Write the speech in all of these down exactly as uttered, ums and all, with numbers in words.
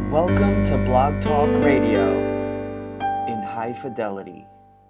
Welcome to Blog Talk Radio in high fidelity.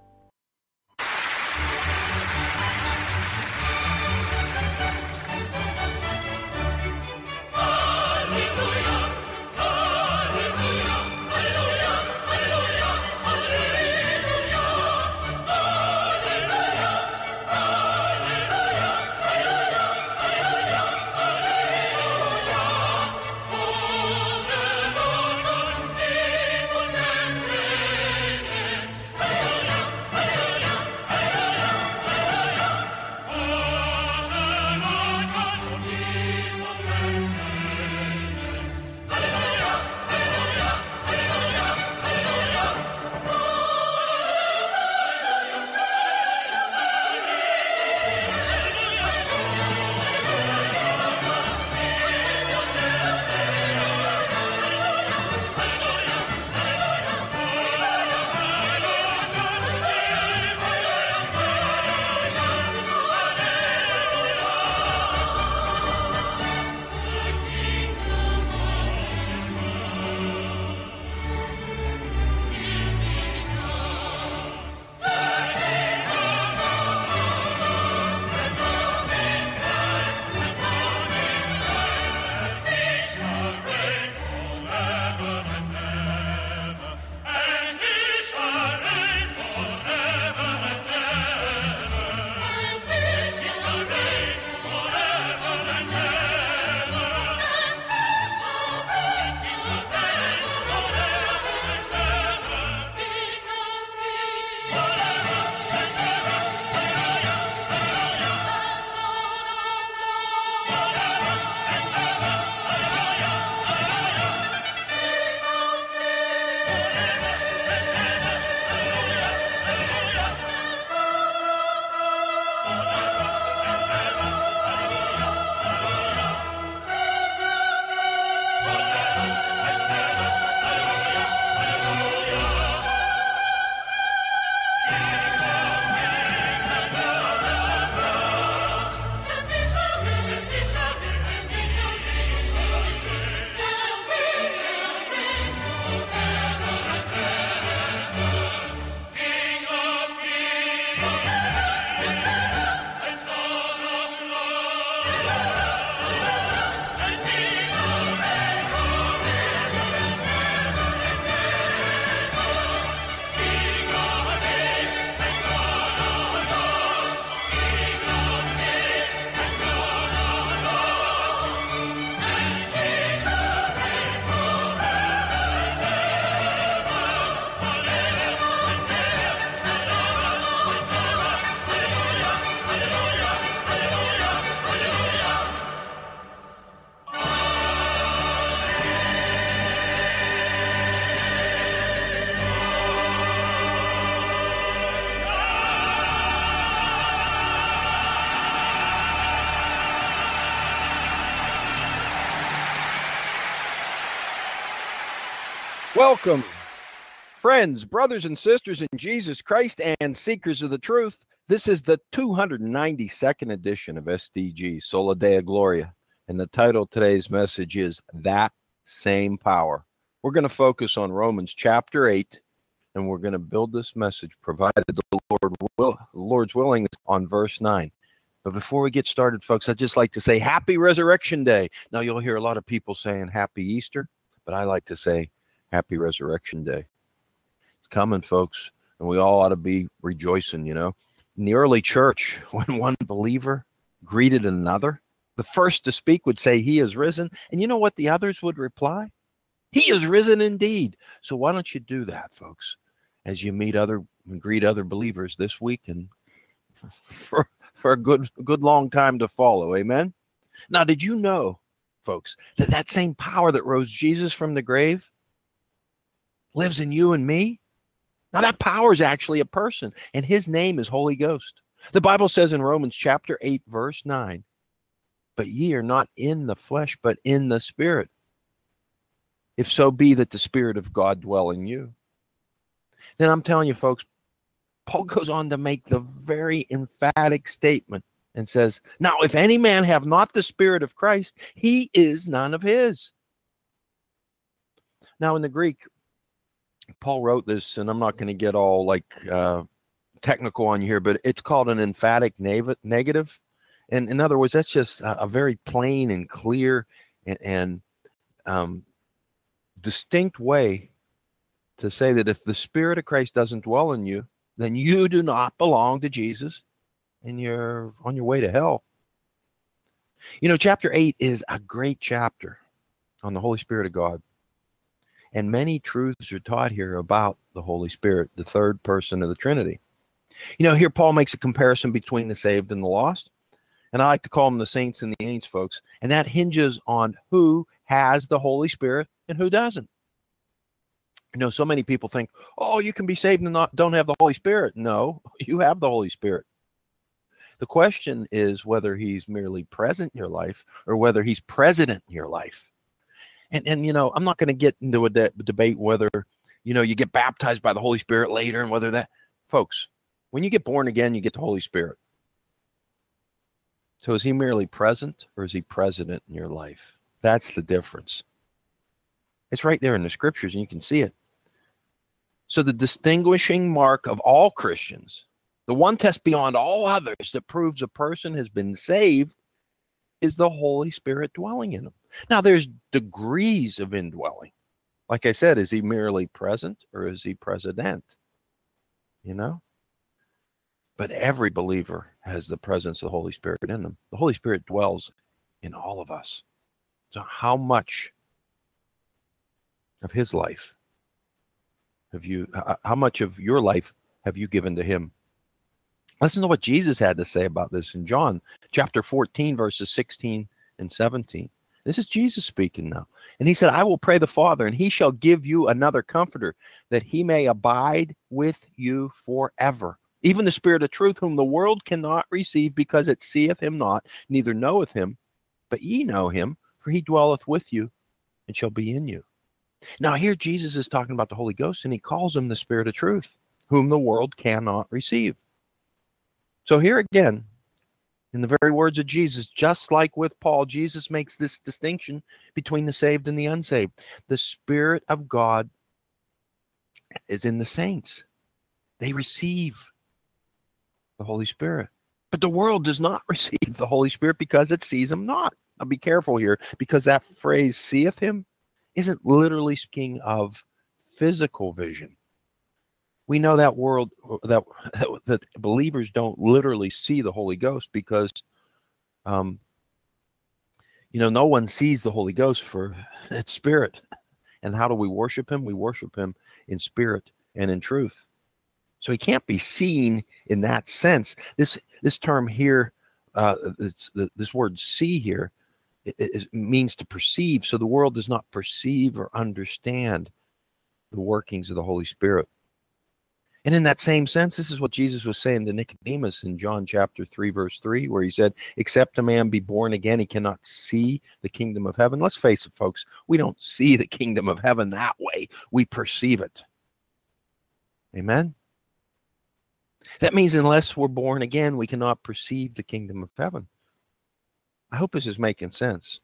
Welcome, friends, brothers and sisters in Jesus Christ and seekers of the truth. This is the two hundred ninety-second edition of S D G, Sola Deo Gloria, and the title of today's message is That Same Power. We're going to focus on Romans chapter eight, and we're going to build this message, provided the Lord will, Lord's willing, on verse nine. But before we get started, folks, I'd just like to say Happy Resurrection Day. Now, you'll hear a lot of people saying Happy Easter, but I like to say Happy Resurrection Day. It's coming, folks, and we all ought to be rejoicing, you know. In the early church, when one believer greeted another, the first to speak would say, "He is risen." And you know what the others would reply? "He is risen indeed." So why don't you do that, folks, as you meet other and greet other believers this week and for, for a good, good long time to follow. Amen? Now, did you know, folks, that that same power that rose Jesus from the grave lives in you and me? Now that power is actually a person, and his name is Holy Ghost. The Bible says in Romans chapter eight, verse nine, "But ye are not in the flesh, but in the Spirit, if so be that the Spirit of God dwell in you." Then I'm telling you, folks, Paul goes on to make the very emphatic statement and says, "Now, if any man have not the Spirit of Christ, he is none of his." Now, in the Greek, Paul wrote this, and I'm not going to get all like uh, technical on you here, but it's called an emphatic nav- negative. And in other words, that's just a, a very plain and clear and, and um, distinct way to say that if the Spirit of Christ doesn't dwell in you, then you do not belong to Jesus and you're on your way to hell. You know, chapter eight is a great chapter on the Holy Spirit of God. And many truths are taught here about the Holy Spirit, the third person of the Trinity. You know, here Paul makes a comparison between the saved and the lost. And I like to call them the saints and the ain'ts, folks. And that hinges on who has the Holy Spirit and who doesn't. You know, so many people think, oh, you can be saved and not don't have the Holy Spirit. No, you have the Holy Spirit. The question is whether he's merely present in your life or whether he's president in your life. And, and you know, I'm not going to get into a de- debate whether, you know, you get baptized by the Holy Spirit later and whether that, folks, when you get born again, you get the Holy Spirit. So is he merely present or is he president in your life? That's the difference. It's right there in the scriptures and you can see it. So the distinguishing mark of all Christians, the one test beyond all others that proves a person has been saved, is the Holy Spirit dwelling in them. Now, there's degrees of indwelling. Like I said, is he merely present or is he president? You know? But every believer has the presence of the Holy Spirit in them. The Holy Spirit dwells in all of us. So how much of his life have you, how much of your life have you given to him? Listen to what Jesus had to say about this in John chapter fourteen, verses sixteen and seventeen. This is Jesus speaking now. And he said, I will pray the Father, and he shall give you another comforter, that he may abide with you forever. Even the Spirit of truth, whom the world cannot receive, because it seeth him not, neither knoweth him. But ye know him, for he dwelleth with you, and shall be in you. Now here Jesus is talking about the Holy Ghost, and he calls him the Spirit of truth, whom the world cannot receive. So here again, in the very words of Jesus, just like with Paul, Jesus makes this distinction between the saved and the unsaved. The Spirit of God is in the saints. They receive the Holy Spirit. But the world does not receive the Holy Spirit because it sees him not. Now be careful here, because that phrase, seeth him, isn't literally speaking of physical vision. We know that world that that believers don't literally see the Holy Ghost because, um, you know, no one sees the Holy Ghost for its spirit. And how do we worship him? We worship him in spirit and in truth. So he can't be seen in that sense. This this term here, uh, this, this word "see" here, it, it means to perceive. So the world does not perceive or understand the workings of the Holy Spirit. And in that same sense, this is what Jesus was saying to Nicodemus in John chapter three, verse three, where he said, except a man be born again, he cannot see the kingdom of heaven. Let's face it, folks, we don't see the kingdom of heaven that way. We perceive it. Amen? That means unless we're born again, we cannot perceive the kingdom of heaven. I hope this is making sense.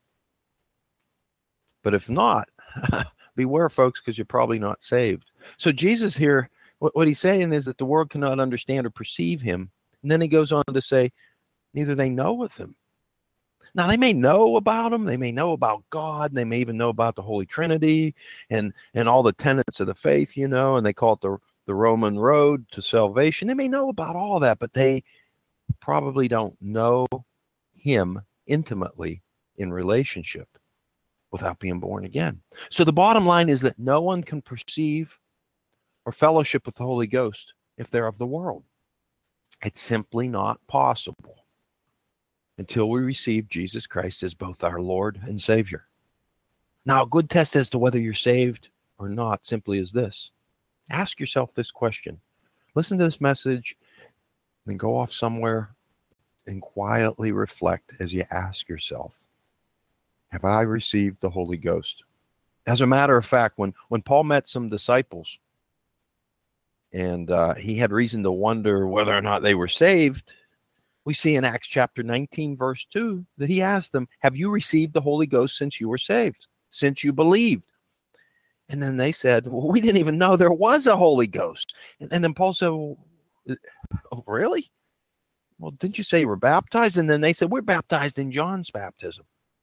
But if not, beware, folks, because you're probably not saved. So Jesus here, what he's saying is that the world cannot understand or perceive him. And then he goes on to say, neither they know of him. Now, they may know about him. They may know about God. They may even know about the Holy Trinity and, and all the tenets of the faith, you know, and they call it the, the Roman road to salvation. They may know about all that, but they probably don't know him intimately in relationship without being born again. So the bottom line is that no one can perceive or fellowship with the Holy Ghost if they're of the world. It's simply not possible until we receive Jesus Christ as both our Lord and Savior. Now, a good test as to whether you're saved or not simply is this. Ask yourself this question. Listen to this message, then go off somewhere and quietly reflect as you ask yourself, have I received the Holy Ghost? As a matter of fact, when, when Paul met some disciples, and uh, he had reason to wonder whether or not they were saved, we see in Acts chapter nineteen, verse two, that he asked them, have you received the Holy Ghost since you were saved, since you believed? And then they said, well, we didn't even know there was a Holy Ghost. And, and then Paul said, well, oh, really? Well, didn't you say you were baptized? And then they said, we're baptized in John's baptism.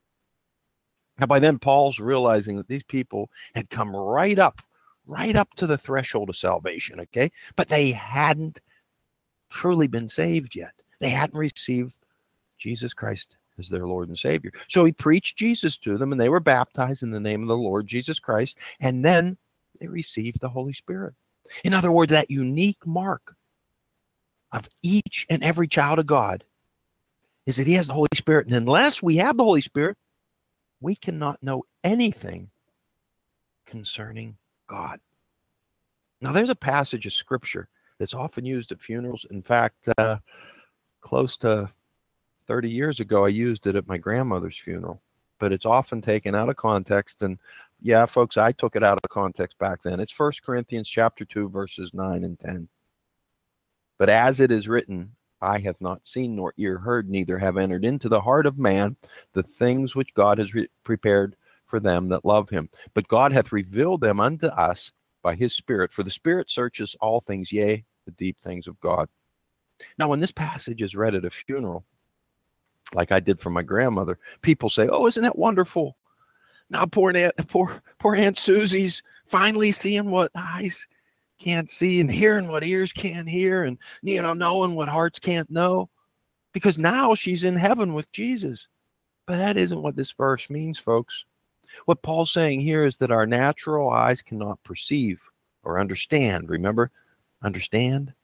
Now, by then, Paul's realizing that these people had come right up, right up to the threshold of salvation, okay? But they hadn't truly been saved yet. They hadn't received Jesus Christ as their Lord and Savior. So he preached Jesus to them, and they were baptized in the name of the Lord Jesus Christ, and then they received the Holy Spirit. In other words, that unique mark of each and every child of God is that he has the Holy Spirit. And unless we have the Holy Spirit, we cannot know anything concerning God. Now, there's a passage of Scripture that's often used at funerals. In fact, uh, close to thirty years ago, I used it at my grandmother's funeral. But it's often taken out of context. And yeah, folks, I took it out of context back then. It's First Corinthians chapter two, verses nine and ten. But as it is written, eye hath not seen nor ear heard, neither have entered into the heart of man the things which God has re- prepared for them that love him. But God hath revealed them unto us by his Spirit. For the Spirit searches all things, yea, the deep things of God. Now, when this passage is read at a funeral, like I did for my grandmother, people say, oh, isn't that wonderful? Now poor Aunt, poor, poor Aunt Susie's finally seeing what eyes can't see and hearing what ears can't hear, and, you know, knowing what hearts can't know, because now she's in heaven with Jesus. But that isn't what this verse means, folks. What Paul's saying here is that our natural eyes cannot perceive or understand. Remember, understand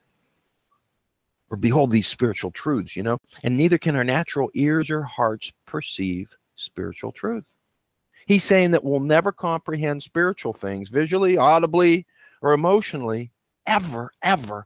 or behold these spiritual truths, you know, and neither can our natural ears or hearts perceive spiritual truth. He's saying that we'll never comprehend spiritual things visually, audibly, or emotionally, ever, ever,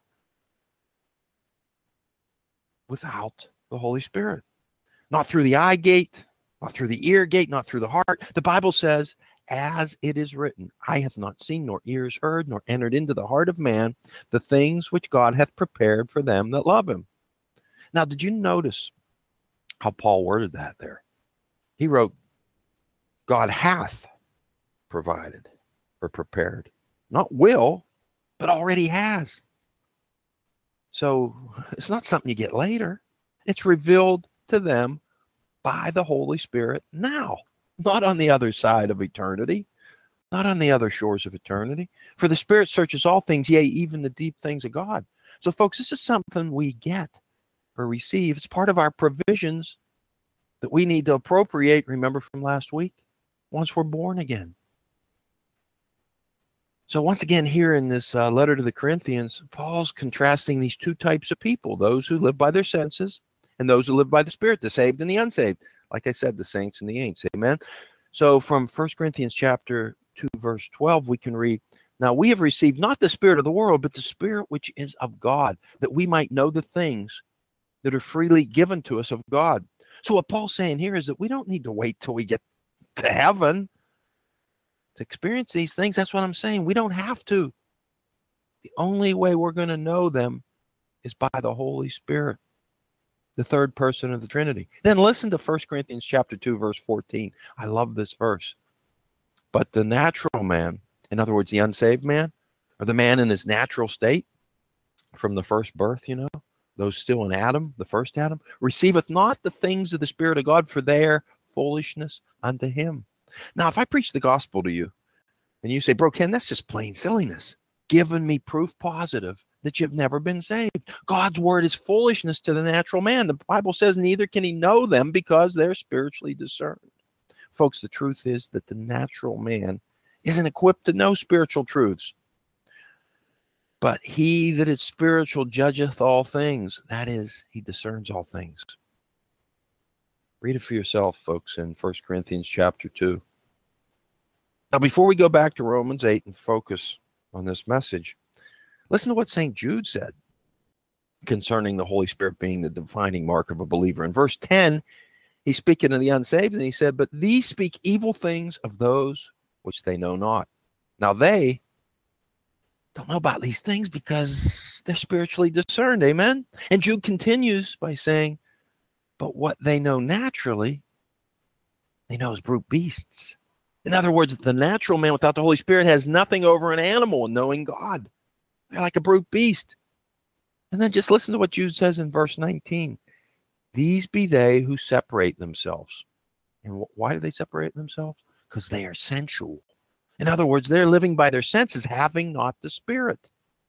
without the Holy Spirit. Not through the eye gate, not through the ear gate, not through the heart. The Bible says, as it is written, eye hath not seen, nor ears heard, nor entered into the heart of man the things which God hath prepared for them that love him. Now, did you notice how Paul worded that there? He wrote, God hath provided or prepared. Not will, but already has. So it's not something you get later. It's revealed to them by the Holy Spirit now, not on the other side of eternity, not on the other shores of eternity. For the Spirit searches all things, yea, even the deep things of God. So, folks, this is something we get or receive. It's part of our provisions that we need to appropriate, remember from last week, once we're born again. So once again, here in this uh, letter to the Corinthians, Paul's contrasting these two types of people, those who live by their senses and those who live by the Spirit, the saved and the unsaved. Like I said, the saints and the ain'ts. Amen. So from First Corinthians chapter two, verse twelve, we can read, now we have received not the spirit of the world, but the Spirit which is of God, that we might know the things that are freely given to us of God. So what Paul's saying here is that we don't need to wait till we get to heaven to experience these things. That's what I'm saying. We don't have to. The only way we're going to know them is by the Holy Spirit, the third person of the Trinity. Then listen to First Corinthians chapter two, verse fourteen. I love this verse. But the natural man, in other words, the unsaved man, or the man in his natural state from the first birth, you know, those still in Adam, the first Adam, receiveth not the things of the Spirit of God, for they are foolishness unto him. Now, if I preach the gospel to you and you say, bro, Ken, that's just plain silliness, giving me proof positive that you've never been saved. God's word is foolishness to the natural man. The Bible says neither can he know them because they're spiritually discerned. Folks, the truth is that the natural man isn't equipped to know spiritual truths. But he that is spiritual judgeth all things. That is, he discerns all things. Read it for yourself, folks, in First Corinthians chapter two. Now, before we go back to Romans eight and focus on this message, listen to what Saint Jude said concerning the Holy Spirit being the defining mark of a believer. In verse ten, he's speaking to the unsaved, and he said, but these speak evil things of those which they know not. Now, they don't know about these things because they're spiritually discerned. Amen? And Jude continues by saying, but what they know naturally, they know as brute beasts. In other words, the natural man without the Holy Spirit has nothing over an animal in knowing God. They're like a brute beast. And then just listen to what Jude says in verse nineteen. These be they who separate themselves. And wh- why do they separate themselves? Because they are sensual. In other words, they're living by their senses, having not the Spirit.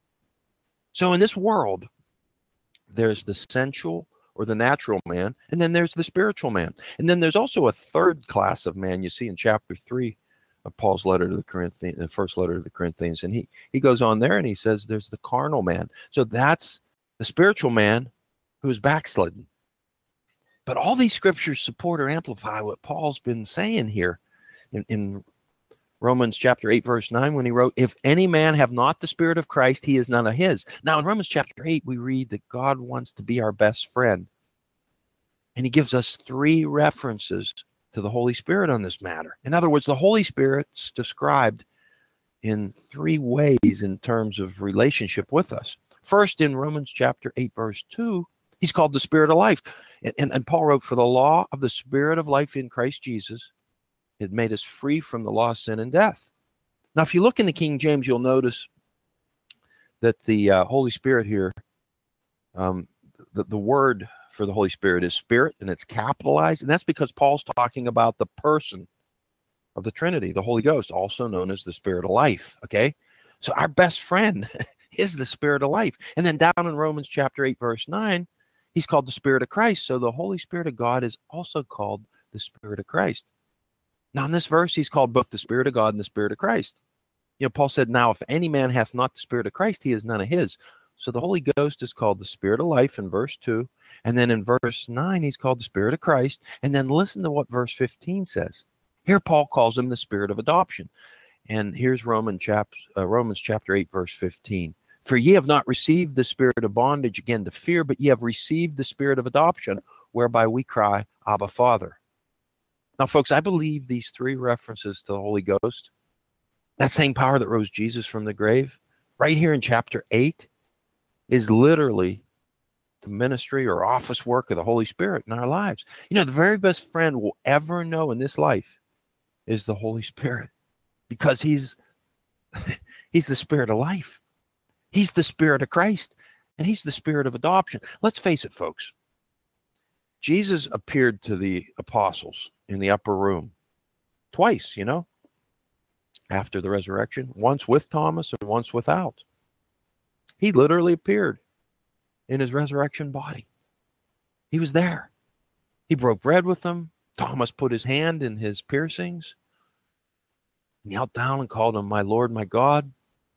So in this world, there's the sensual or the natural man, and then there's the spiritual man. And then there's also a third class of man you see in chapter three of Paul's letter to the Corinthians, the first letter to the Corinthians. And he, he goes on there and he says there's the carnal man. So that's the spiritual man who is backslidden. But all these scriptures support or amplify what Paul's been saying here in, in Romans chapter eight, verse nine, when he wrote, if any man have not the Spirit of Christ, he is none of his. Now in Romans chapter eight, we read that God wants to be our best friend. And he gives us three references to the Holy Spirit on this matter. In other words, the Holy Spirit's described in three ways in terms of relationship with us. First, in Romans chapter eight, verse two, he's called the Spirit of life. And, and, and Paul wrote, for the law of the Spirit of life in Christ Jesus had made us free from the law of sin and death. Now, if you look in the King James, you'll notice that the uh, Holy Spirit here, um, the, the word for the Holy Spirit is Spirit, and it's capitalized. And that's because Paul's talking about the person of the Trinity, the Holy Ghost, also known as the Spirit of life. Okay? So our best friend is the Spirit of life. And then down in Romans chapter eight, verse nine, he's called the Spirit of Christ. So the Holy Spirit of God is also called the Spirit of Christ. Now in this verse, he's called both the Spirit of God and the Spirit of Christ. You know, Paul said, now if any man hath not the Spirit of Christ, he is none of his. So the Holy Ghost is called the Spirit of life in verse two. And then in verse nine, he's called the Spirit of Christ. And then listen to what verse fifteen says. Here Paul calls him the Spirit of adoption. And here's Roman chap, uh, Romans chapter eight, verse fifteen. For ye have not received the spirit of bondage again to fear, but ye have received the Spirit of adoption, whereby we cry, Abba, Father. Now, folks, I believe these three references to the Holy Ghost, that same power that rose Jesus from the grave, right here in chapter eight, is literally the ministry or office work of the Holy Spirit in our lives. You know, the very best friend we'll ever know in this life is the Holy Spirit, because he's he's the Spirit of life. He's the Spirit of Christ, and he's the Spirit of adoption. Let's face it, folks. Jesus appeared to the apostles in the upper room twice, you know, after the resurrection, once with Thomas and once without. He literally appeared in his resurrection body. He was there. He broke bread with them. Thomas put his hand in his piercings, knelt down and called him my Lord, my God.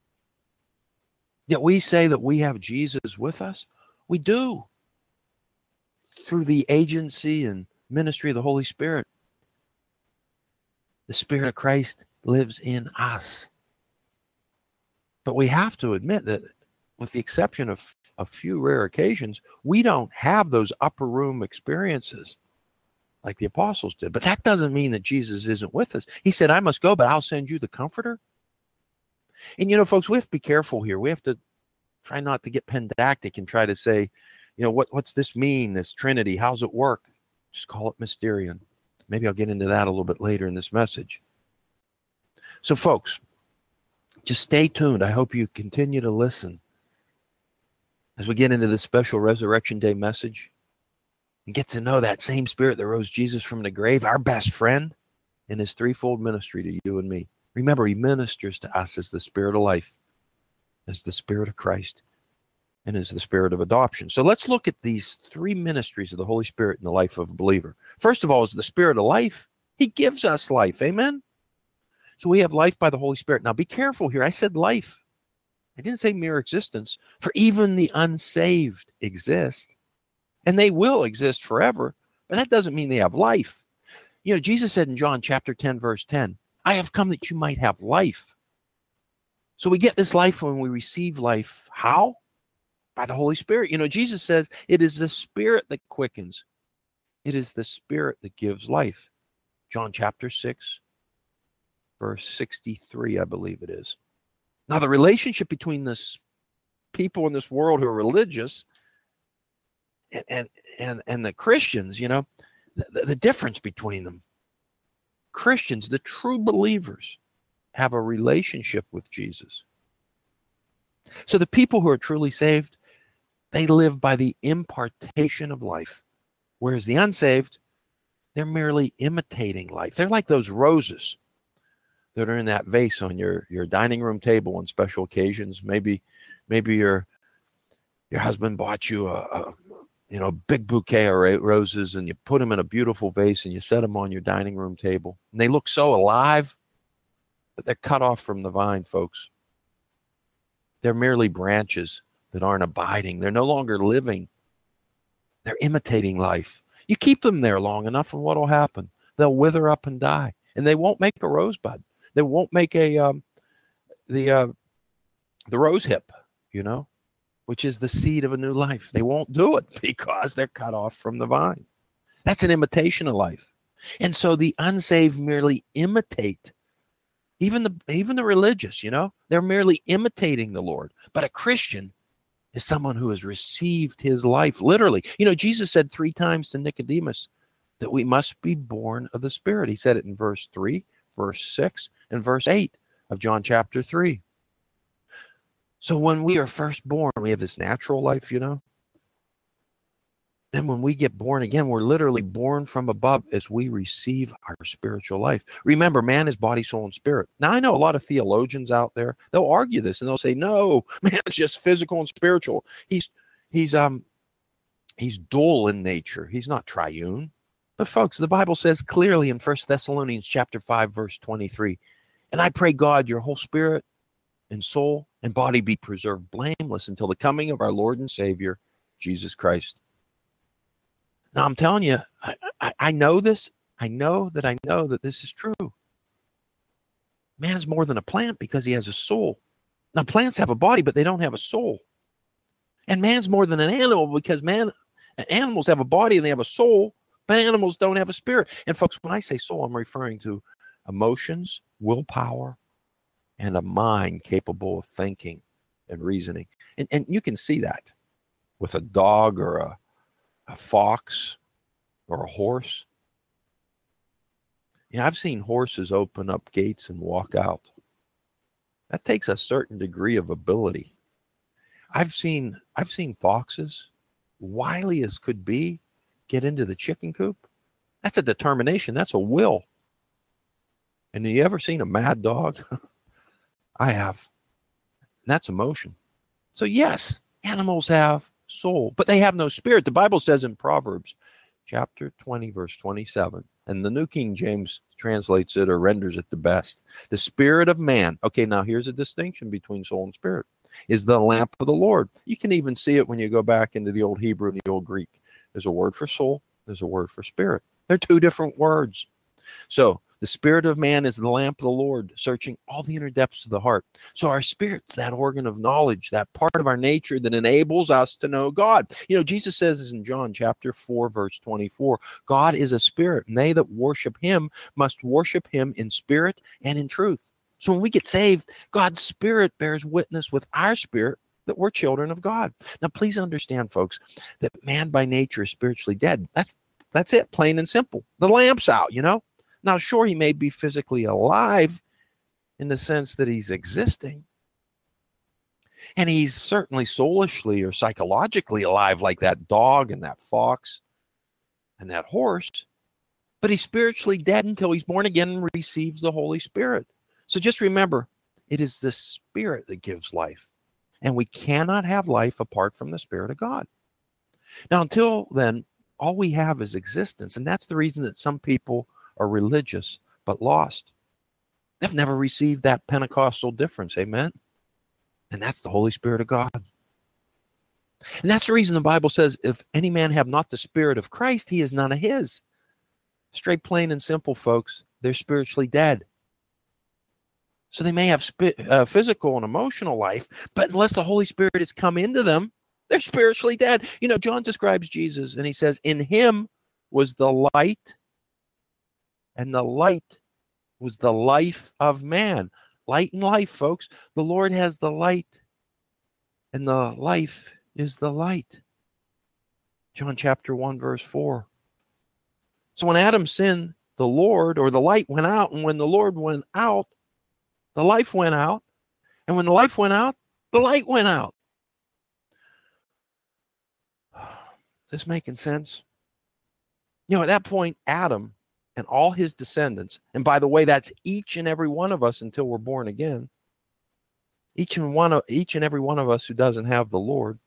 Yet we say that we have Jesus with us. We do. Through the agency and ministry of the Holy Spirit. The Spirit of Christ lives in us. But we have to admit that, with the exception of a few rare occasions, we don't have those upper room experiences like the apostles did. But that doesn't mean that Jesus isn't with us. He said, I must go, but I'll send you the Comforter. And, you know, folks, we have to be careful here. We have to try not to get pedantic and try to say, you know, what, what's this mean, this Trinity? How's it work? Just call it Mysterion. Maybe I'll get into that a little bit later in this message. So, folks, just stay tuned. I hope you continue to listen as we get into this special Resurrection Day message and get to know that same Spirit that rose Jesus from the grave, our best friend, in his threefold ministry to you and me. Remember, he ministers to us as the Spirit of life, as the Spirit of Christ, and as the Spirit of adoption. So let's look at these three ministries of the Holy Spirit in the life of a believer. First of all, is the Spirit of life. He gives us life. Amen? So we have life by the Holy Spirit. Now be careful here. I said life. I didn't say mere existence. For even the unsaved exist, and they will exist forever, but that doesn't mean they have life. You know, Jesus said in John chapter ten, verse ten, I have come that you might have life. So we get this life when we receive life. How? By the Holy Spirit. You know, Jesus says it is the Spirit that quickens. It is the Spirit that gives life. John chapter six, verse sixty-three, I believe it is. Now, the relationship between this people in this world who are religious and and and, and the Christians, you know, the, the difference between them. Christians, the true believers, have a relationship with Jesus. So the people who are truly saved, they live by the impartation of life. Whereas the unsaved, they're merely imitating life. They're like those roses that are in that vase on your, your dining room table on special occasions. Maybe maybe your your husband bought you a, a you know big bouquet of roses, and you put them in a beautiful vase and you set them on your dining room table. And they look so alive, but they're cut off from the vine, folks. They're merely branches that aren't abiding. They're no longer living. They're imitating life. You keep them there long enough, and what will happen? They'll wither up and die, and they won't make a rosebud. They won't make a um, the uh, the rose hip, you know, which is the seed of a new life. They won't do it because they're cut off from the vine. That's an imitation of life, and so the unsaved merely imitate. Even the even the religious, you know, they're merely imitating the Lord. But a Christian is someone who has received his life, literally. You know, Jesus said three times to Nicodemus that we must be born of the Spirit. He said it in verse three, verse six, and verse eight of John chapter three. So when we are first born, we have this natural life, you know. Then when we get born again, we're literally born from above as we receive our spiritual life. Remember, man is body, soul, and spirit. Now, I know a lot of theologians out there, they'll argue this and they'll say, no, man, it's just physical and spiritual. He's he's um he's dual in nature. He's not triune. But folks, the Bible says clearly in First Thessalonians chapter five, verse twenty-three, and I pray God, your whole spirit and soul and body be preserved blameless until the coming of our Lord and Savior, Jesus Christ. Now, I'm telling you, I, I, I know this. I know that I know that this is true. Man's more than a plant because he has a soul. Now, plants have a body, but they don't have a soul. And man's more than an animal because man, animals have a body and they have a soul, but animals don't have a spirit. And folks, when I say soul, I'm referring to emotions, willpower, and a mind capable of thinking and reasoning. And, and you can see that with a dog or a a fox or a horse. You know, I've seen horses open up gates and walk out. That takes a certain degree of ability. I've seen I've seen foxes, wily as could be, get into the chicken coop. That's a determination. That's a will. And have you ever seen a mad dog? I have. And that's emotion. So yes, animals have soul, but they have no spirit. The Bible says in Proverbs chapter twenty, verse twenty-seven, and the New King James translates it or renders it the best. The spirit of man, okay, now here's a distinction between soul and spirit, is the lamp of the Lord. You can even see it when you go back into the Old Hebrew and the Old Greek. There's a word for soul, there's a word for spirit. They're two different words. So the spirit of man is the lamp of the Lord, searching all the inner depths of the heart. So our spirit's that organ of knowledge, that part of our nature that enables us to know God. You know, Jesus says in John chapter four, verse twenty-four, God is a spirit, and they that worship him must worship him in spirit and in truth. So when we get saved, God's spirit bears witness with our spirit that we're children of God. Now, please understand, folks, that man by nature is spiritually dead. That's, that's it, plain and simple. The lamp's out, you know. Now, sure, he may be physically alive in the sense that he's existing. And he's certainly soulishly or psychologically alive like that dog and that fox and that horse. But he's spiritually dead until he's born again and receives the Holy Spirit. So just remember, it is the Spirit that gives life. And we cannot have life apart from the Spirit of God. Now, until then, all we have is existence. And that's the reason that some people are religious but lost. They've never received that Pentecostal difference. Amen. And that's the Holy Spirit of God. And that's the reason the Bible says, if any man have not the Spirit of Christ, he is none of his. Straight, plain, and simple, folks. They're spiritually dead. So they may have sp- uh, physical and emotional life, but unless the Holy Spirit has come into them, they're spiritually dead. You know, John describes Jesus, and he says, in him was the light, and the light was the life of man. Light and life, folks. The Lord has the light, and the life is the light. John chapter one, verse four. So when Adam sinned, the Lord, or the light went out. And when the Lord went out, the life went out. And when the life went out, the light went out. Is this making sense? You know, at that point, Adam and all his descendants, and by the way, that's each and every one of us until we're born again, each and one of each and every one of us who doesn't have the Lord,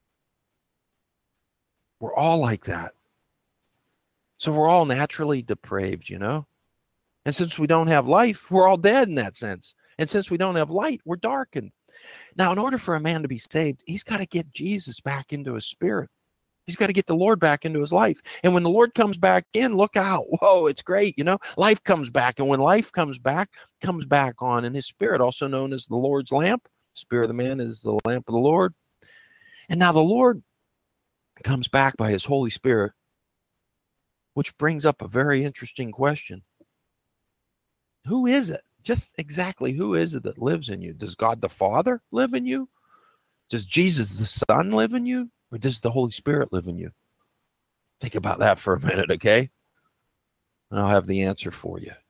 we're all like that. So we're all naturally depraved, you know? And since we don't have life, we're all dead in that sense. And since we don't have light, we're darkened. Now, in order for a man to be saved, he's got to get Jesus back into his spirit. He's got to get the Lord back into his life. And when the Lord comes back in, look out. Whoa, it's great, you know? Life comes back. And when life comes back, comes back on in his spirit, also known as the Lord's lamp. Spirit of the man is the lamp of the Lord. And now the Lord comes back by his Holy Spirit, which brings up a very interesting question. Who is it? Just exactly who is it that lives in you? Does God the Father live in you? Does Jesus the Son live in you? Or does the Holy Spirit live in you? Think about that for a minute, okay? And I'll have the answer for you.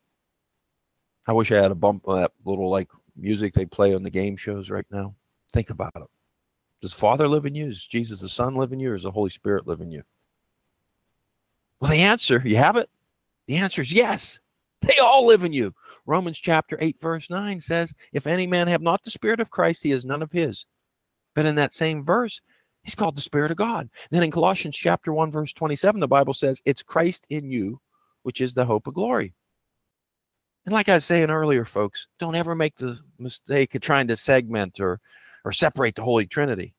I wish I had a bump of that little like music they play on the game shows right now. Think about it. Does Father live in you? Does Jesus the Son live in you? Or does the Holy Spirit live in you? Well, the answer, you have it? The answer is yes. They all live in you. Romans chapter eight, verse nine says, if any man have not the Spirit of Christ, he is none of his. But in that same verse, he's called the Spirit of God. Then in Colossians chapter one, verse twenty-seven, the Bible says, it's Christ in you, which is the hope of glory. And like I was saying earlier, folks, don't ever make the mistake of trying to segment or, or separate the Holy Trinity.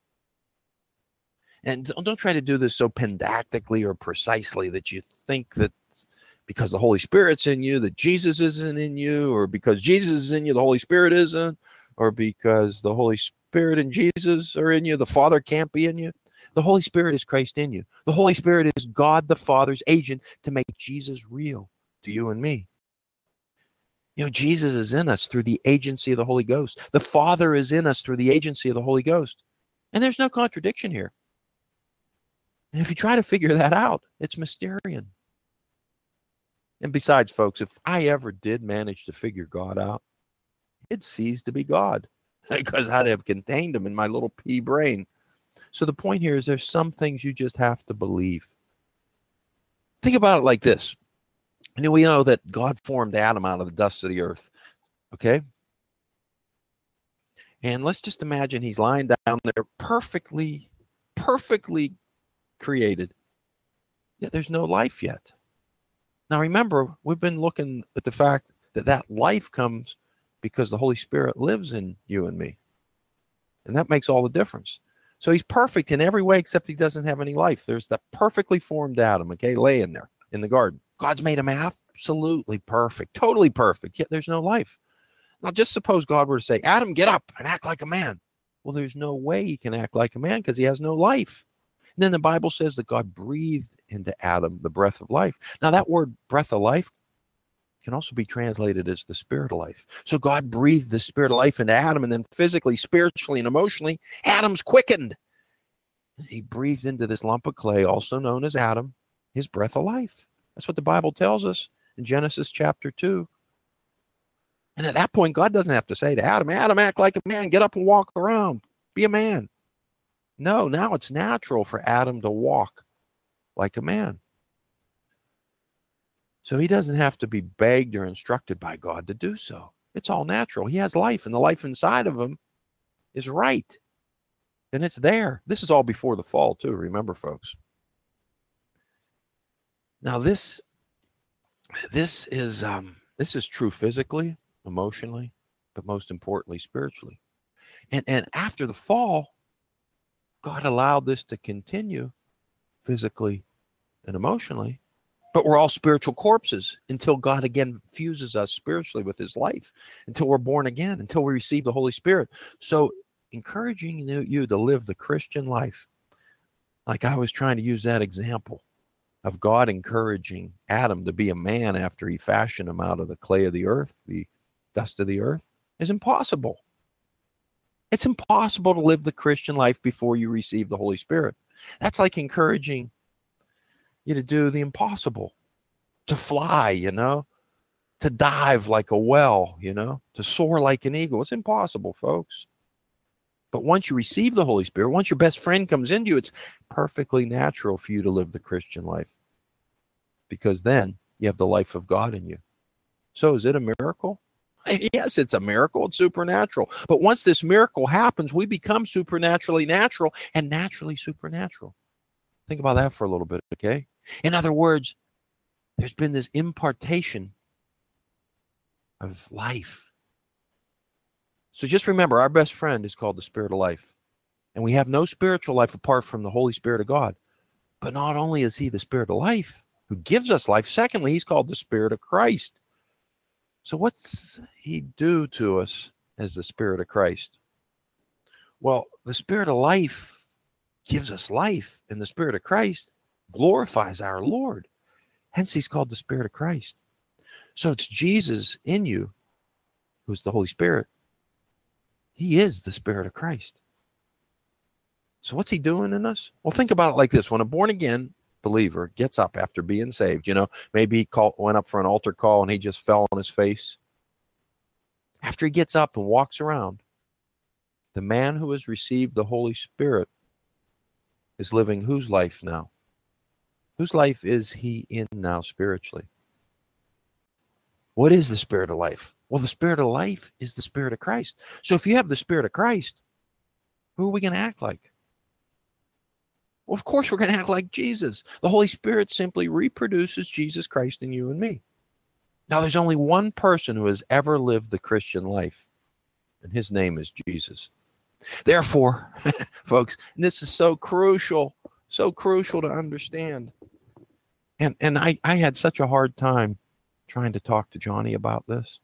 And don't, don't try to do this so pendactically or precisely that you think that because the Holy Spirit's in you, that Jesus isn't in you, or because Jesus is in you, the Holy Spirit isn't, or because the Holy Spirit and Jesus are in you, the Father can't be in you. The Holy Spirit is Christ in you. The Holy Spirit is God the Father's agent to make Jesus real to you and me. You know, Jesus is in us through the agency of the Holy Ghost. The Father is in us through the agency of the Holy Ghost. And there's no contradiction here. And if you try to figure that out, it's Mysterian. And besides, folks, if I ever did manage to figure God out, it ceased to be God because I'd have contained him in my little pea brain. So the point here is there's some things you just have to believe. Think about it like this. You know, we know that God formed Adam out of the dust of the earth, okay? And let's just imagine he's lying down there perfectly, perfectly created. Yet there's no life yet. Now remember, we've been looking at the fact that that life comes because the Holy Spirit lives in you and me. And that makes all the difference. So he's perfect in every way except he doesn't have any life. There's that perfectly formed Adam, okay, laying there in the garden. God's made him absolutely perfect, totally perfect, yet there's no life. Now just suppose God were to say, Adam, get up and act like a man. Well, there's no way he can act like a man because he has no life. And then the Bible says that God breathed into Adam the breath of life. Now that word breath of life can also be translated as the spirit of life. So God breathed the spirit of life into Adam, and then physically, spiritually, and emotionally, Adam's quickened. He breathed into this lump of clay, also known as Adam, his breath of life. That's what the Bible tells us in Genesis chapter two. And at that point, God doesn't have to say to Adam, Adam, act like a man, get up and walk around, be a man. No, now it's natural for Adam to walk like a man. So he doesn't have to be begged or instructed by God to do so. It's all natural. He has life, and the life inside of him is right. And it's there. This is all before the fall, too. Remember, folks. Now, this, this is um, this is true physically, emotionally, but most importantly, spiritually. And, and after the fall, God allowed this to continue physically and emotionally, but we're all spiritual corpses until God again fuses us spiritually with his life, until we're born again, until we receive the Holy Spirit. So encouraging you to live the Christian life, like I was trying to use that example of God encouraging Adam to be a man after he fashioned him out of the clay of the earth, the dust of the earth, is impossible. It's impossible to live the Christian life before you receive the Holy Spirit. That's like encouraging you to do the impossible. to fly, you know, to dive like a whale, you know, to soar like an eagle. It's impossible, folks. But once you receive the Holy Spirit, once your best friend comes into you, it's perfectly natural for you to live the Christian life, because then you have the life of God in you. So is it a miracle? Yes, it's a miracle. It's supernatural. But once this miracle happens, we become supernaturally natural and naturally supernatural. Think about that for a little bit, okay? In other words, there's been this impartation of life. So just remember, our best friend is called the Spirit of life. And we have no spiritual life apart from the Holy Spirit of God. But not only is he the Spirit of life who gives us life, secondly, he's called the Spirit of Christ. So what's he do to us as the Spirit of Christ? Well, the Spirit of life gives us life, and the Spirit of Christ glorifies our Lord. Hence, he's called the Spirit of Christ. So it's Jesus in you, who's the Holy Spirit. He is the Spirit of Christ. So what's he doing in us? Well, think about it like this. When a born-again believer gets up after being saved, you know, maybe he called, went up for an altar call and he just fell on his face. After he gets up and walks around, the man who has received the Holy Spirit is living whose life now? Whose life is he in now spiritually? What is the Spirit of life? Well, the Spirit of life is the Spirit of Christ. So if you have the Spirit of Christ, who are we going to act like? Well, of course, we're going to act like Jesus. The Holy Spirit simply reproduces Jesus Christ in you and me. Now, there's only one person who has ever lived the Christian life, and his name is Jesus. Therefore, folks, and this is so crucial, so crucial to understand. And and I, I had such a hard time trying to talk to Johnny about this.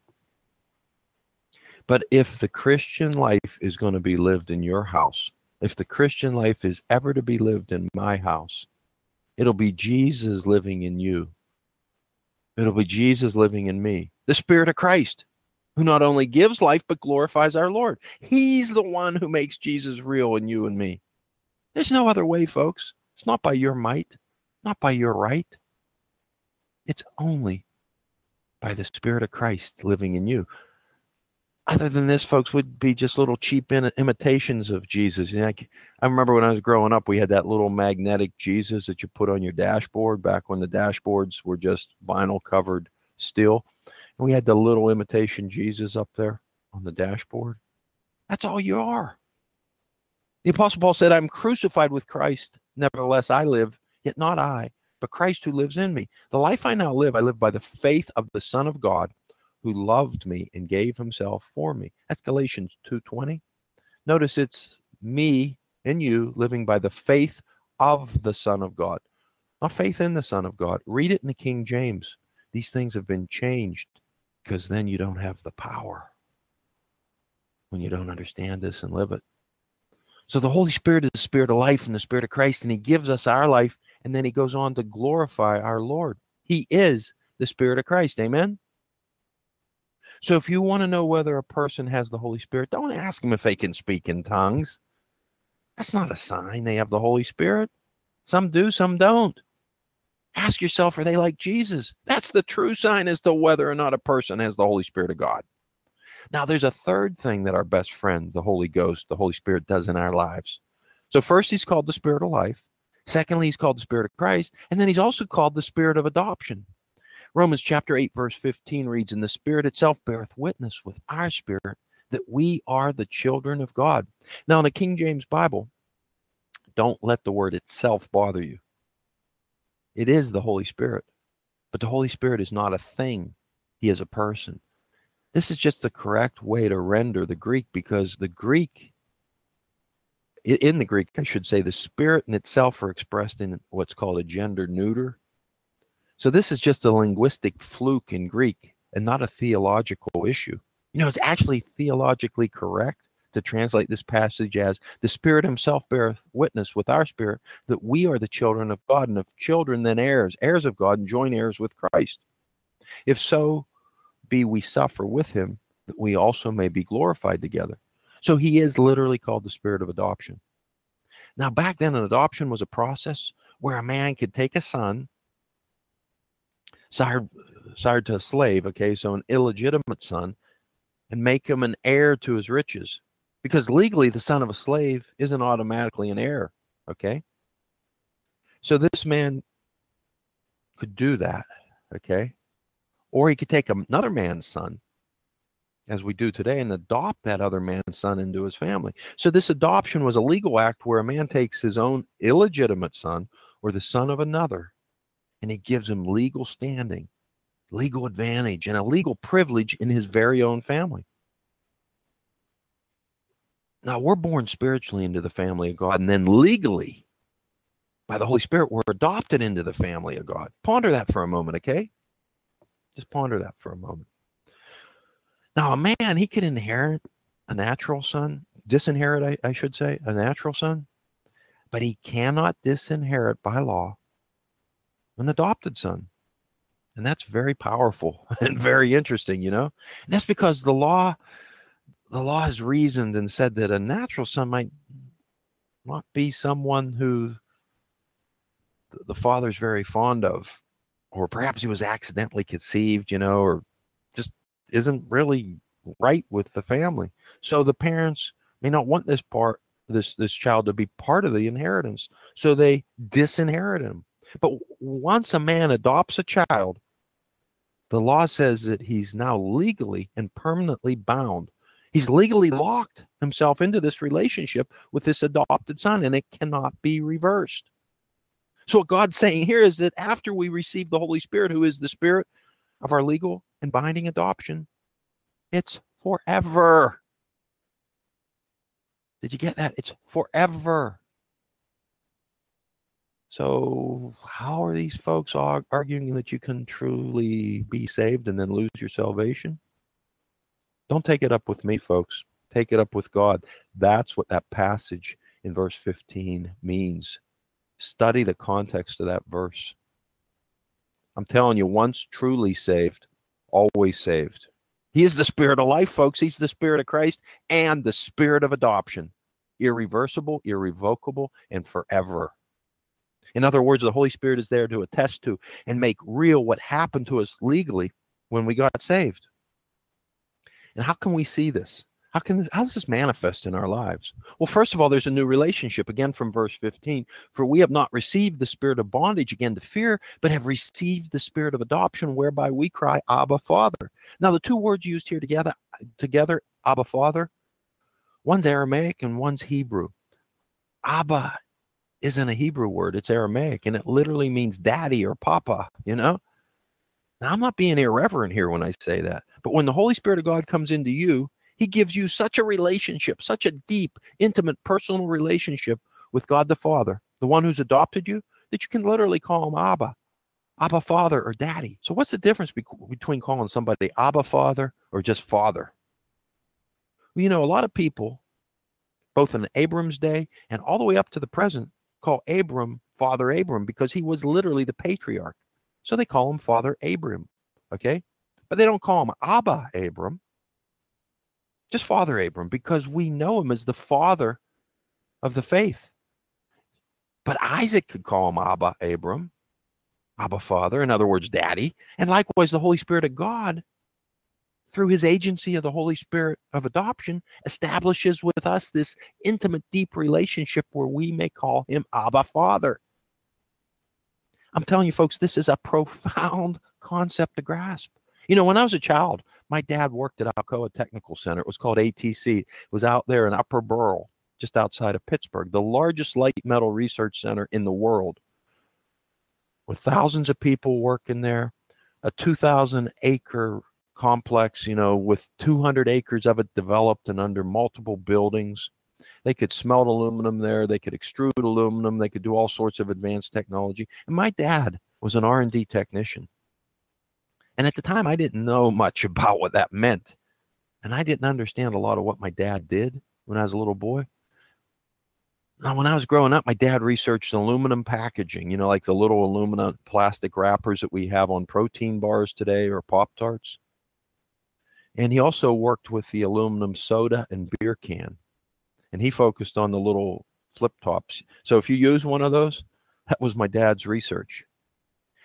But if the Christian life is going to be lived in your house, if the Christian life is ever to be lived in my house, it'll be Jesus living in you. It'll be Jesus living in me. The Spirit of Christ, who not only gives life, but glorifies our Lord. He's the one who makes Jesus real in you and me. There's no other way, folks. It's not by your might, not by your right. It's only by the Spirit of Christ living in you. Other than this, folks, would be just little cheap in, imitations of Jesus. You know, I, I remember when I was growing up, we had that little magnetic Jesus that you put on your dashboard back when the dashboards were just vinyl covered steel. And we had the little imitation Jesus up there on the dashboard. That's all you are. The Apostle Paul said, I'm crucified with Christ. Nevertheless, I live, yet not I, but Christ who lives in me. The life I now live, I live by the faith of the Son of God, who loved me and gave himself for me. That's Galatians two twenty. Notice it's me and you living by the faith of the Son of God, not faith in the Son of God. Read it in the King James. These things have been changed because then you don't have the power when you don't understand this and live it. So the Holy Spirit is the Spirit of life and the Spirit of Christ, and he gives us our life, and then he goes on to glorify our Lord. He is the Spirit of Christ. Amen? So if you want to know whether a person has the Holy Spirit, don't ask them if they can speak in tongues. That's not a sign they have the Holy Spirit. Some do, some don't. Ask yourself, are they like Jesus? That's the true sign as to whether or not a person has the Holy Spirit of God. Now, there's a third thing that our best friend, the Holy Ghost, the Holy Spirit, does in our lives. So first, he's called the Spirit of life. Secondly, he's called the Spirit of Christ. And then he's also called the Spirit of adoption. Romans chapter eight, verse fifteen reads, and the Spirit itself beareth witness with our spirit that we are the children of God. Now, in the King James Bible, don't let the word itself bother you. It is the Holy Spirit, but the Holy Spirit is not a thing. He is a person. This is just the correct way to render the Greek, because the Greek, in the Greek, I should say, the Spirit and itself are expressed in what's called a gender neuter. So this is just a linguistic fluke in Greek and not a theological issue. You know, it's actually theologically correct to translate this passage as the Spirit himself beareth witness with our spirit that we are the children of God, and of children then heirs, heirs of God, and joint heirs with Christ. If so be we suffer with him, that we also may be glorified together. So he is literally called the Spirit of adoption. Now, back then, an adoption was a process where a man could take a son, sired, sired to a slave, okay, so an illegitimate son, and make him an heir to his riches. Because legally, the son of a slave isn't automatically an heir, okay? So this man could do that, okay? Or he could take another man's son, as we do today, and adopt that other man's son into his family. So this adoption was a legal act where a man takes his own illegitimate son or the son of another, and he gives him legal standing, legal advantage, and a legal privilege in his very own family. Now, we're born spiritually into the family of God, and then legally, by the Holy Spirit, we're adopted into the family of God. Ponder that for a moment, okay? Just ponder that for a moment. Now, a man, he could inherit a natural son, disinherit, I, I should say, a natural son, but he cannot disinherit by law an adopted son. And that's very powerful and very interesting, you know? And that's because the law, the law has reasoned and said that a natural son might not be someone who the father's very fond of, or perhaps he was accidentally conceived, you know, or just isn't really right with the family. So the parents may not want this part, this this child to be part of the inheritance. So they disinherit him. But once a man adopts a child, the law says that he's now legally and permanently bound. He's legally locked himself into this relationship with this adopted son, and it cannot be reversed. So what God's saying here is that after we receive the Holy Spirit, who is the spirit of our legal and binding adoption, it's forever. Did you get that? It's forever. So how are these folks arguing that you can truly be saved and then lose your salvation? Don't take it up with me, folks. Take it up with God. That's what that passage in verse fifteen means. Study the context of that verse. I'm telling you, once truly saved, always saved. He is the spirit of life, folks. He's the spirit of Christ and the spirit of adoption. Irreversible, irrevocable, and forever. In other words, the Holy Spirit is there to attest to and make real what happened to us legally when we got saved. And how can we see this? How can this, how does this manifest in our lives? Well, first of all, there's a new relationship, again from verse fifteen. For we have not received the spirit of bondage again to fear, but have received the spirit of adoption, whereby we cry, Abba, Father. Now, the two words used here together, together, Abba, Father, one's Aramaic and one's Hebrew. Abba isn't a Hebrew word, it's Aramaic, and it literally means daddy or papa, you know? Now, I'm not being irreverent here when I say that, but when the Holy Spirit of God comes into you, he gives you such a relationship, such a deep, intimate, personal relationship with God the Father, the one who's adopted you, that you can literally call him Abba, Abba Father or Daddy. So what's the difference be- between calling somebody Abba Father or just Father? Well, you know, a lot of people, both in Abram's day and all the way up to the present, call Abram Father Abram because he was literally the patriarch. So they call him Father Abram, okay? But they don't call him Abba Abram. Just Father Abram, because we know him as the father of the faith. But Isaac could call him Abba Abram, Abba Father, in other words, Daddy. And likewise, the Holy Spirit of God, through his agency of the Holy Spirit of adoption, establishes with us this intimate, deep relationship where we may call him Abba Father. I'm telling you, folks, this is a profound concept to grasp. You know, when I was a child, my dad worked at Alcoa Technical Center. It was called A T C. It was out there in Upper Burl, just outside of Pittsburgh, the largest light metal research center in the world, with thousands of people working there, a two thousand acre complex, you know, with two hundred acres of it developed and under multiple buildings. They could smelt aluminum there. They could extrude aluminum. They could do all sorts of advanced technology. And my dad was an R and D technician. And at the time, I didn't know much about what that meant. And I didn't understand a lot of what my dad did when I was a little boy. Now, when I was growing up, my dad researched aluminum packaging, you know, like the little aluminum plastic wrappers that we have on protein bars today or Pop-Tarts. And he also worked with the aluminum soda and beer can. And he focused on the little flip tops. So if you use one of those, that was my dad's research.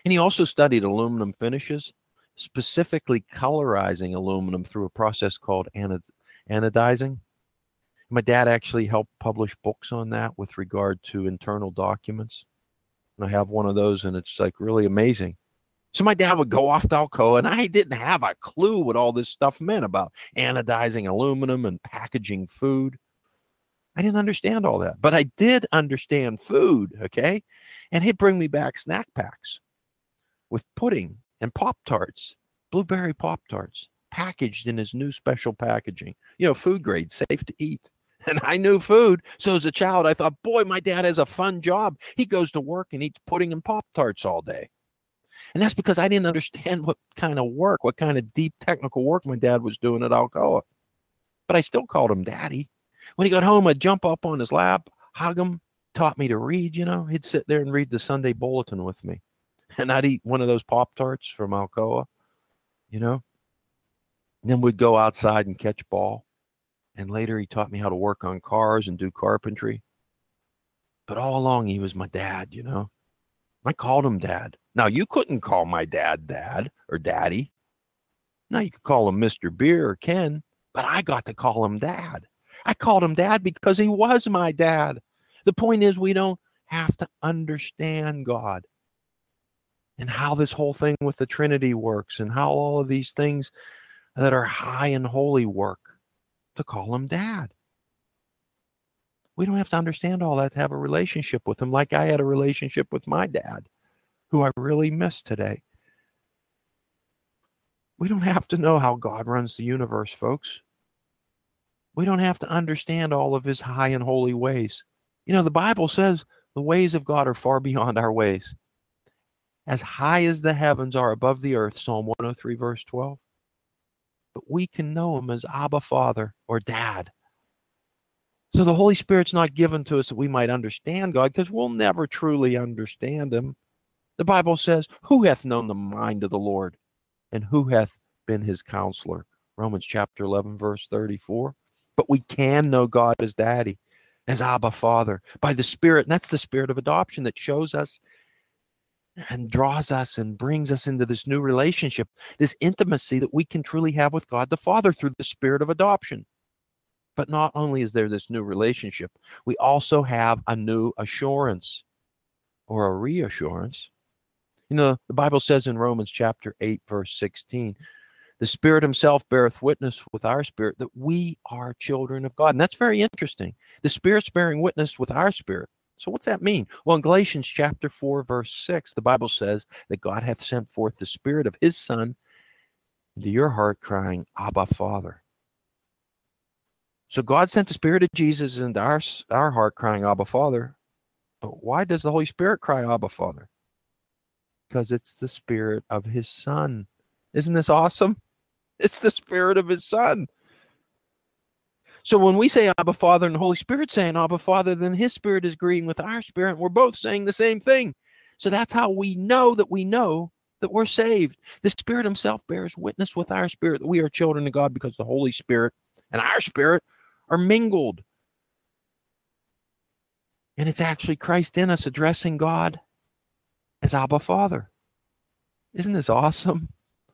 And he also studied aluminum finishes, specifically colorizing aluminum through a process called anod- anodizing. My dad actually helped publish books on that with regard to internal documents. And I have one of those, and it's like really amazing. So my dad would go off to Alcoa, and I didn't have a clue what all this stuff meant about anodizing aluminum and packaging food. I didn't understand all that, but I did understand food, okay? And he'd bring me back snack packs with pudding and Pop-Tarts, blueberry Pop-Tarts, packaged in his new special packaging. You know, food grade, safe to eat. And I knew food. So as a child, I thought, boy, my dad has a fun job. He goes to work and eats pudding and Pop-Tarts all day. And that's because I didn't understand what kind of work, what kind of deep technical work my dad was doing at Alcoa. But I still called him Daddy. When he got home, I'd jump up on his lap, hug him, taught me to read, you know. He'd sit there and read the Sunday Bulletin with me. And I'd eat one of those Pop-Tarts from Alcoa, you know. And then we'd go outside and catch ball. And later he taught me how to work on cars and do carpentry. But all along he was my dad, you know. I called him Dad. Now, you couldn't call my dad Dad or Daddy. Now, you could call him Mister Beer or Ken, but I got to call him Dad. I called him Dad because he was my dad. The point is, we don't have to understand God and how this whole thing with the Trinity works and how all of these things that are high and holy work to call him Dad. We don't have to understand all that to have a relationship with him, like I had a relationship with my dad, who I really miss today. We don't have to know how God runs the universe, folks. We don't have to understand all of his high and holy ways. You know, the Bible says the ways of God are far beyond our ways. As high as the heavens are above the earth, Psalm one oh three, verse twelve. But we can know him as Abba Father or Dad. So the Holy Spirit's not given to us that we might understand God, because we'll never truly understand him. The Bible says, who hath known the mind of the Lord, and who hath been his counselor? Romans chapter eleven, verse thirty-four. But we can know God as Daddy, as Abba Father, by the Spirit. And that's the spirit of adoption that shows us and draws us and brings us into this new relationship, this intimacy that we can truly have with God the Father through the spirit of adoption. But not only is there this new relationship, we also have a new assurance or a reassurance. You know, the Bible says in Romans chapter eight, verse sixteen, the Spirit himself beareth witness with our spirit that we are children of God. And that's very interesting. The Spirit's bearing witness with our spirit. So what's that mean? Well, in Galatians chapter four, verse six, the Bible says that God hath sent forth the Spirit of his Son into your heart, crying, Abba, Father. So God sent the Spirit of Jesus into our, our heart, crying, Abba, Father. But why does the Holy Spirit cry, Abba, Father? Because it's the Spirit of his Son. Isn't this awesome? It's the Spirit of his Son. So when we say Abba, Father, and the Holy Spirit saying Abba, Father, then his Spirit is agreeing with our spirit, and we're both saying the same thing. So that's how we know that we know that we're saved. The Spirit himself bears witness with our spirit that we are children of God, because the Holy Spirit and our spirit are mingled. And it's actually Christ in us addressing God as Abba, Father. Isn't this awesome?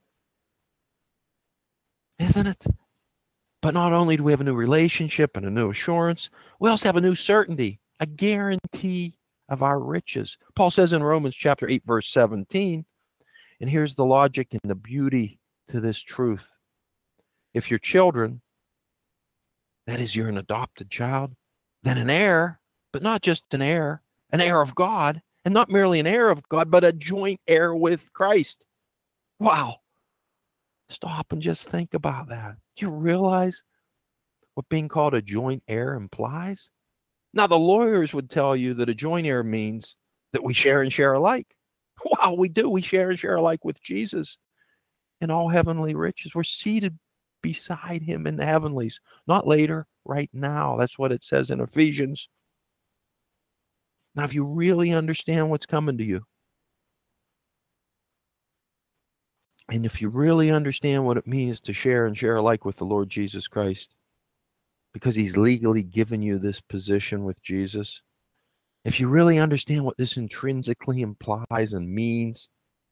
Isn't it? But not only do we have a new relationship and a new assurance, we also have a new certainty, a guarantee of our riches. Paul says in Romans chapter eight, verse seventeen, and here's the logic and the beauty to this truth. If you're children, that is, you're an adopted child, then an heir, but not just an heir, an heir of God, and not merely an heir of God, but a joint heir with Christ. Wow. Stop and just think about that. Do you realize what being called a joint heir implies? Now, the lawyers would tell you that a joint heir means that we share and share alike. Wow, we do. We share and share alike with Jesus in all heavenly riches. We're seated beside him in the heavenlies, not later, right now. That's what it says in Ephesians. Now, if you really understand what's coming to you, and if you really understand what it means to share and share alike with the Lord Jesus Christ, because he's legally given you this position with Jesus, if you really understand what this intrinsically implies and means,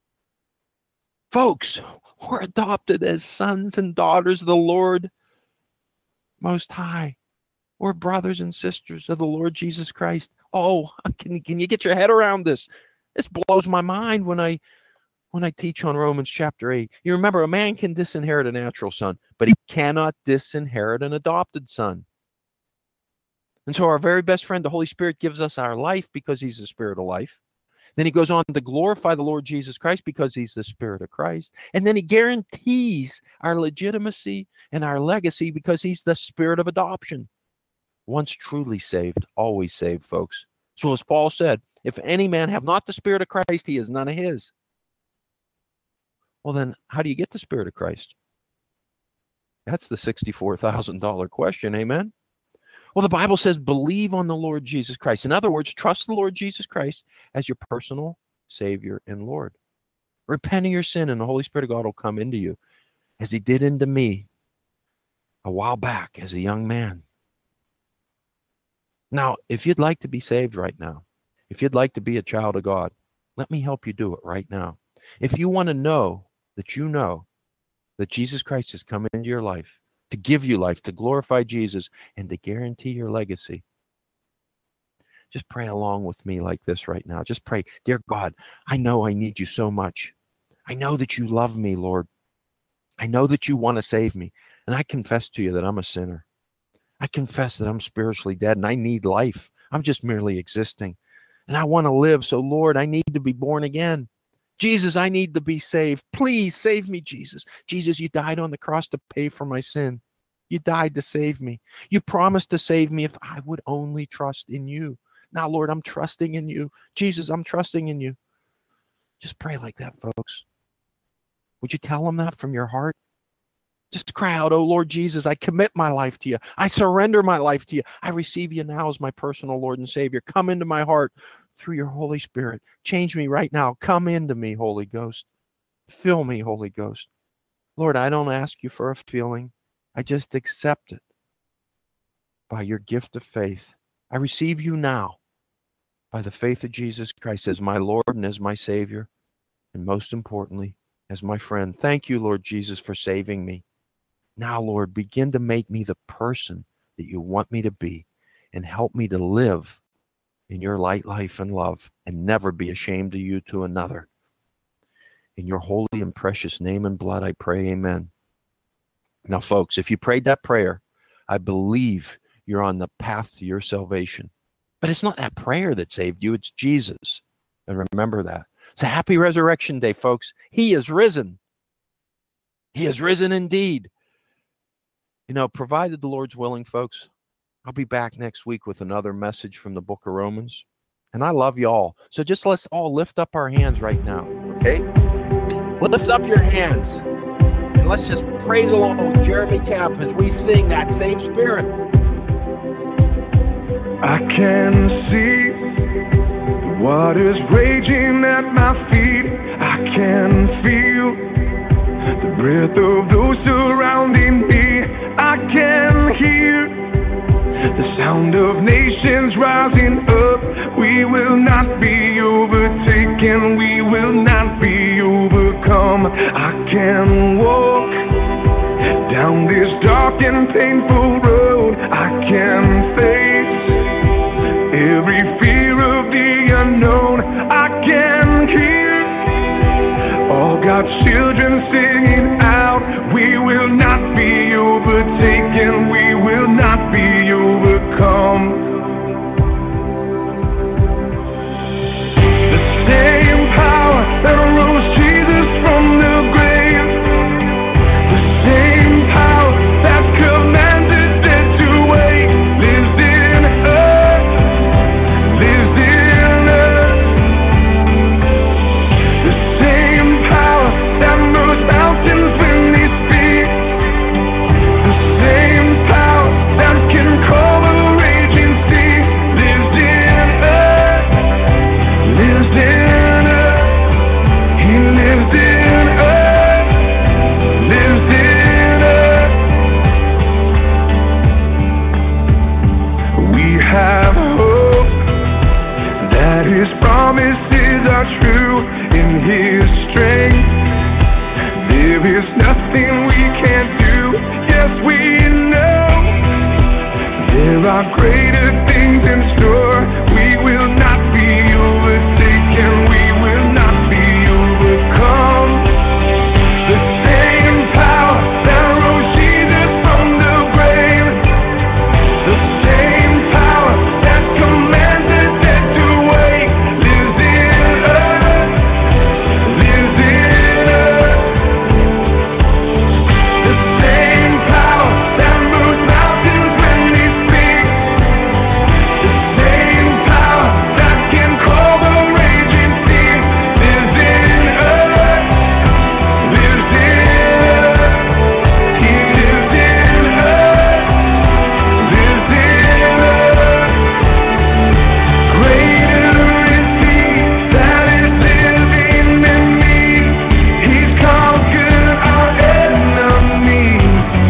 Folks, we're adopted as sons and daughters of the Lord Most High. We're brothers and sisters of the Lord Jesus Christ. Oh, can, can you get your head around this? This blows my mind when I when I teach on Romans chapter eight. You remember, a man can disinherit a natural son, but he cannot disinherit an adopted son. And so our very best friend, the Holy Spirit, gives us our life because he's the Spirit of life. Then he goes on to glorify the Lord Jesus Christ because he's the Spirit of Christ. And then he guarantees our legitimacy and our legacy because he's the Spirit of adoption. Once truly saved, always saved, folks. So as Paul said, if any man have not the Spirit of Christ, he is none of his. Well, then, how do you get the Spirit of Christ? That's the sixty-four thousand dollars question, amen? Well, the Bible says, believe on the Lord Jesus Christ. In other words, trust the Lord Jesus Christ as your personal Savior and Lord. Repent of your sin, and the Holy Spirit of God will come into you, as he did into me a while back as a young man. Now, if you'd like to be saved right now, if you'd like to be a child of God, let me help you do it right now. If you want to know that you know that Jesus Christ has come into your life to give you life, to glorify Jesus, and to guarantee your legacy, just pray along with me like this right now. Just pray, dear God, I know I need you so much. I know that you love me, Lord. I know that you want to save me. And I confess to you that I'm a sinner. I confess that I'm spiritually dead and I need life. I'm just merely existing. And I want to live. So, Lord, I need to be born again. Jesus, I need to be saved. Please save me, Jesus. Jesus, you died on the cross to pay for my sin. You died to save me. You promised to save me if I would only trust in you. Now, Lord, I'm trusting in you. Jesus, I'm trusting in you. Just pray like that, folks. Would you tell him that from your heart? Just cry out, oh, Lord Jesus, I commit my life to you. I surrender my life to you. I receive you now as my personal Lord and Savior. Come into my heart through your Holy Spirit. Change me right now. Come into me, Holy Ghost. Fill me, Holy Ghost. Lord, I don't ask you for a feeling. I just accept it by your gift of faith. I receive you now by the faith of Jesus Christ as my Lord and as my Savior, and most importantly, as my friend. Thank you, Lord Jesus, for saving me. Now, Lord, begin to make me the person that you want me to be and help me to live in your light, life, and love, and never be ashamed of you to another. In your holy and precious name and blood, I pray, amen. Now, folks, if you prayed that prayer, I believe you're on the path to your salvation. But it's not that prayer that saved you, it's Jesus. And remember that. It's a happy resurrection day, folks. He is risen. He is risen indeed. You know, provided the Lord's willing, folks, I'll be back next week with another message from the book of Romans. And I love you all. So just let's all lift up our hands right now, okay? Lift up your hands. And let's just praise along with Jeremy Camp as we sing that same spirit. I can see the waters raging at my feet. I can feel the breath of those surrounding me. I can hear the sound of nations rising up. We will not be overtaken. We will not be overcome. I can walk down this dark and painful road. I can face every fear of the unknown. I can hear all God's children singing out. We will not be overtaken. We will not be overcome. The same power that rose Jesus from the grave, the same power that commanded death to wait, lives in us, lives in us. The same power that moves mountains when they speak, the same power that can calm a raging sea, lives in us, lives in us. He lives in us, lives in us. We have hope that his promises are true. In his strength There's nothing we can't do. Yes, we know there are greater things in store. We will not be overtaken. We will not be overcome. The same power that rose Jesus from the grave, the same power that commanded death to wait, lives in us, lives in us. The same power that moves mountains when we speak, the same power that can calm the raging sea, lives in us, lives in us. He lives in us, lives in us. Greater is He that is living in me. He's conquered our enemies.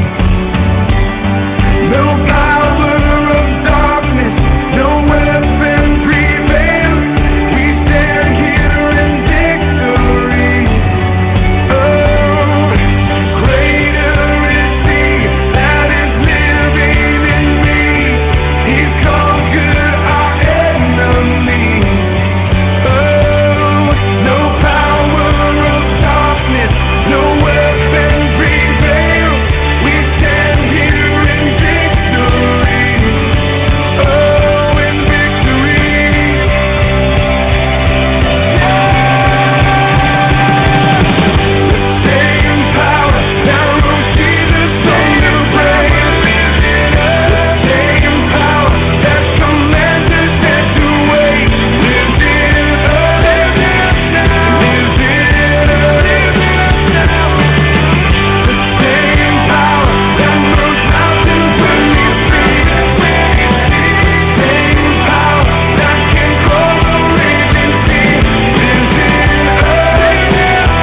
No power of darkness, no weapon prevails. We stand here in victory. Oh, greater is He that is living in me. He's conquered our enemies. Oh, no power of darkness, no weapon prevails. We stand here in victory. Oh, in victory. The same power that rose Jesus from the grave, the same power that commanded death to wait, lives in us, lives in us now, lives in us now. The same power that moves mountains when we speak, the same power that can calm the raging sea, lives in us, lives in us.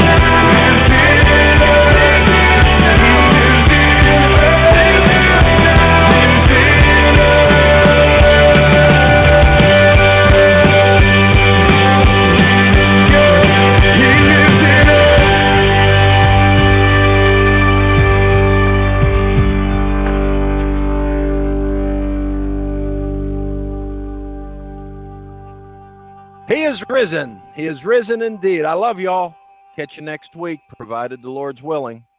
He is risen. He is risen indeed. I love y'all. Catch you next week, provided the Lord's willing.